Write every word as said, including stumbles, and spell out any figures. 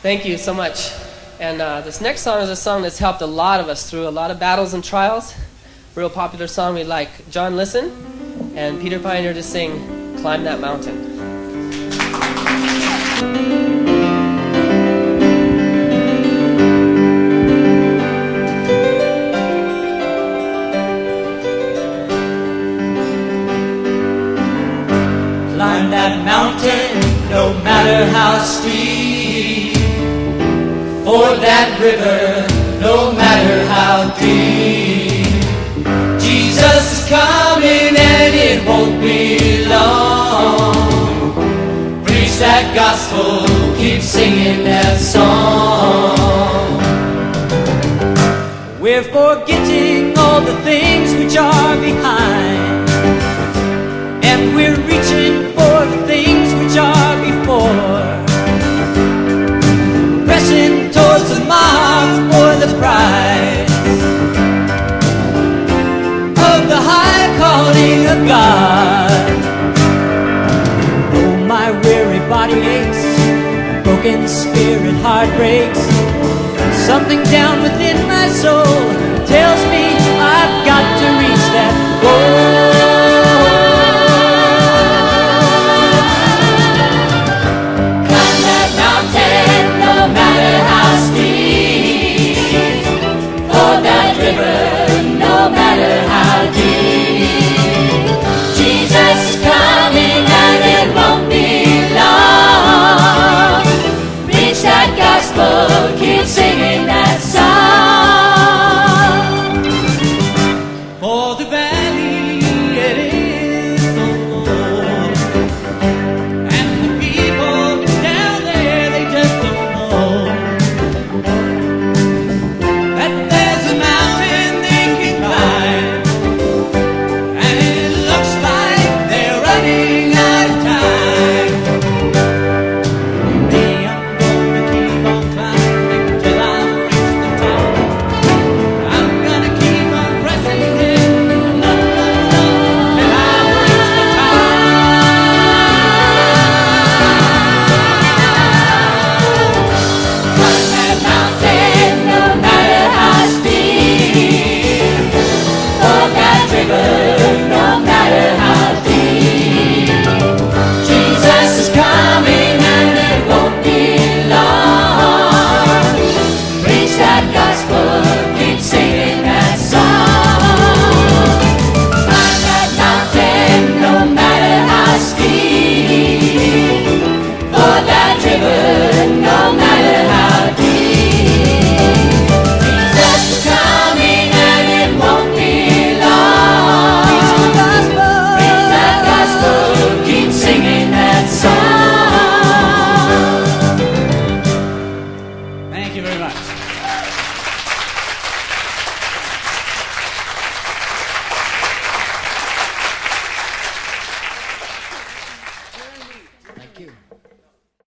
Thank you so much. And uh, this next song is a song that's helped a lot of us through a lot of battles and trials. Real popular song we like. John Listen and Peter Pioneer to sing Climb That Mountain. Climb that mountain, no matter how steep. Ford that river, no matter how deep. Jesus is coming and it won't be long. Preach that gospel, keep singing that song. We're forgetting all the things which are behind, and we're reaching for the things which are before. Pressing towards the mark for the prize of the high calling of God. Oh, my weary body aches, broken spirit heart breaks. Something down within my soul tells me I've got to reach that goal. No matter how deep, Jesus is coming and it won't be long. Preach that gospel, keep singing that song. For the valley it is so low, and the people down there they just don't know that there's a mountain river.